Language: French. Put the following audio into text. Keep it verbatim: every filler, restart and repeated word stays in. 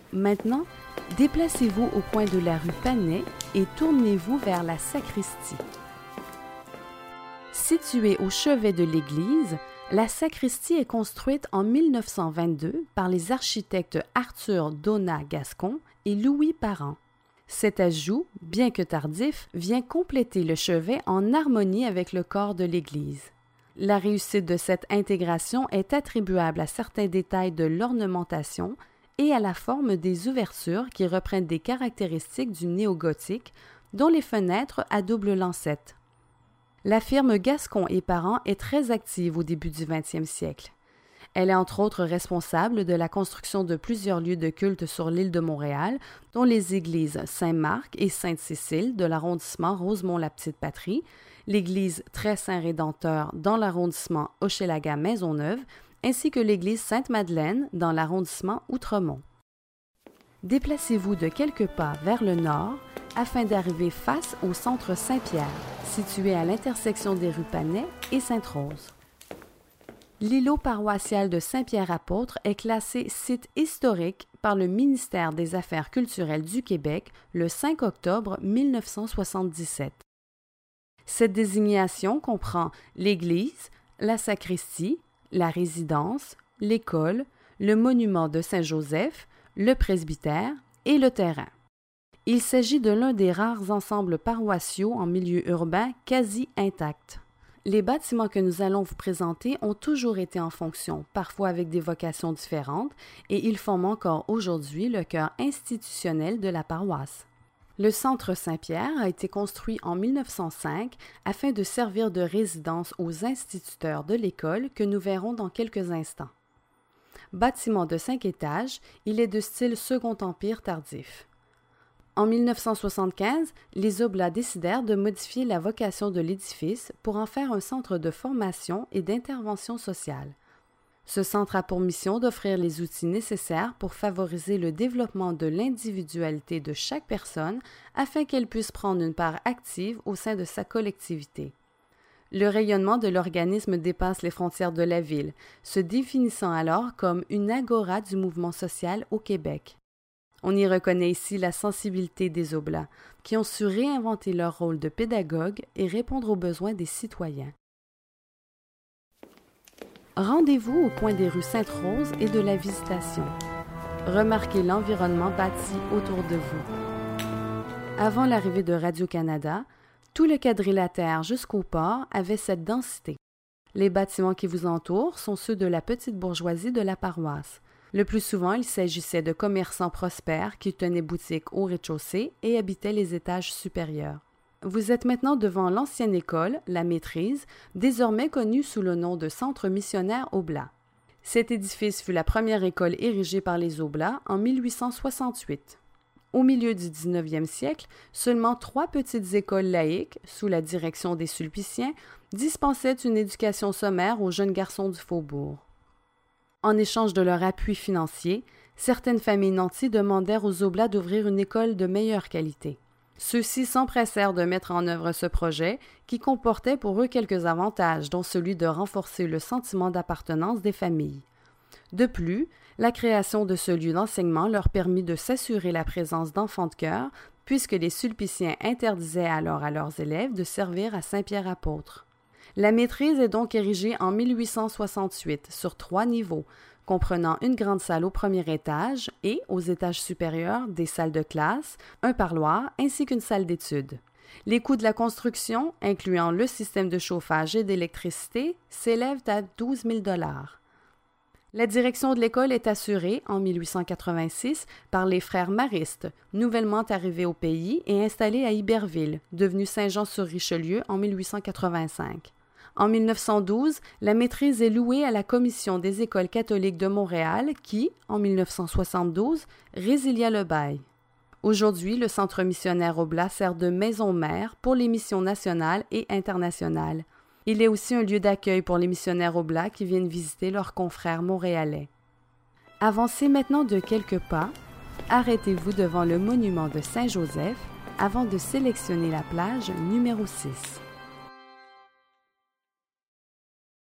Maintenant, déplacez-vous au coin de la rue Panet et tournez-vous vers la sacristie. Située au chevet de l'église, la sacristie est construite en mille neuf cent vingt-deux par les architectes Arthur Donat-Gascon et Louis Parent. Cet ajout, bien que tardif, vient compléter le chevet en harmonie avec le corps de l'église. La réussite de cette intégration est attribuable à certains détails de l'ornementation et à la forme des ouvertures qui reprennent des caractéristiques du néogothique, dont les fenêtres à double lancette. La firme Gascon et Parent est très active au début du vingtième siècle. Elle est entre autres responsable de la construction de plusieurs lieux de culte sur l'île de Montréal, dont les églises Saint-Marc et Sainte-Cécile de l'arrondissement Rosemont-la-Petite-Patrie, l'église Très-Saint-Rédempteur dans l'arrondissement Hochelaga-Maisonneuve, ainsi que l'église Sainte-Madeleine dans l'arrondissement Outremont. Déplacez-vous de quelques pas vers le nord afin d'arriver face au centre Saint-Pierre, situé à l'intersection des rues Panet et Sainte-Rose. L'îlot paroissial de Saint-Pierre-Apôtre est classé site historique par le ministère des Affaires culturelles du Québec le cinq octobre mille neuf cent soixante-dix-sept. Cette désignation comprend l'église, la sacristie, la résidence, l'école, le monument de Saint-Joseph, le presbytère et le terrain. Il s'agit de l'un des rares ensembles paroissiaux en milieu urbain quasi intacts. Les bâtiments que nous allons vous présenter ont toujours été en fonction, parfois avec des vocations différentes, et ils forment encore aujourd'hui le cœur institutionnel de la paroisse. Le centre Saint-Pierre a été construit en mille neuf cent cinq afin de servir de résidence aux instituteurs de l'école que nous verrons dans quelques instants. Bâtiment de cinq étages, il est de style Second Empire tardif. En mille neuf cent soixante-quinze, les Oblats décidèrent de modifier la vocation de l'édifice pour en faire un centre de formation et d'intervention sociale. Ce centre a pour mission d'offrir les outils nécessaires pour favoriser le développement de l'individualité de chaque personne afin qu'elle puisse prendre une part active au sein de sa collectivité. Le rayonnement de l'organisme dépasse les frontières de la ville, se définissant alors comme une agora du mouvement social au Québec. On y reconnaît ici la sensibilité des Oblats, qui ont su réinventer leur rôle de pédagogue et répondre aux besoins des citoyens. Rendez-vous au coin des rues Sainte-Rose et de la Visitation. Remarquez l'environnement bâti autour de vous. Avant l'arrivée de Radio-Canada, tout le quadrilatère jusqu'au port avait cette densité. Les bâtiments qui vous entourent sont ceux de la petite bourgeoisie de la paroisse. Le plus souvent, il s'agissait de commerçants prospères qui tenaient boutique au rez-de-chaussée et habitaient les étages supérieurs. Vous êtes maintenant devant l'ancienne école, la Maîtrise, désormais connue sous le nom de Centre missionnaire Oblat. Cet édifice fut la première école érigée par les Oblats en mille huit cent soixante-huit. Au milieu du dix-neuvième siècle, seulement trois petites écoles laïques, sous la direction des Sulpiciens, dispensaient une éducation sommaire aux jeunes garçons du faubourg. En échange de leur appui financier, certaines familles nanties demandèrent aux Oblats d'ouvrir une école de meilleure qualité. Ceux-ci s'empressèrent de mettre en œuvre ce projet, qui comportait pour eux quelques avantages, dont celui de renforcer le sentiment d'appartenance des familles. De plus, la création de ce lieu d'enseignement leur permit de s'assurer la présence d'enfants de chœur, puisque les Sulpiciens interdisaient alors à leurs élèves de servir à Saint-Pierre-Apôtre. La Maîtrise est donc érigée en mille huit cent soixante-huit sur trois niveaux, comprenant une grande salle au premier étage et, aux étages supérieurs, des salles de classe, un parloir ainsi qu'une salle d'études. Les coûts de la construction, incluant le système de chauffage et d'électricité, s'élèvent à douze mille dollars. La direction de l'école est assurée, en mille huit cent quatre-vingt-six, par les frères Maristes, nouvellement arrivés au pays et installés à Iberville, devenu Saint-Jean-sur-Richelieu en mille huit cent quatre-vingt-cinq. En mille neuf cent douze, la Maîtrise est louée à la Commission des écoles catholiques de Montréal qui, en mille neuf cent soixante-douze, résilia le bail. Aujourd'hui, le Centre missionnaire Oblat sert de maison mère pour les missions nationales et internationales. Il est aussi un lieu d'accueil pour les missionnaires Oblats qui viennent visiter leurs confrères montréalais. Avancez maintenant de quelques pas, arrêtez-vous devant le monument de Saint-Joseph avant de sélectionner la plage numéro six.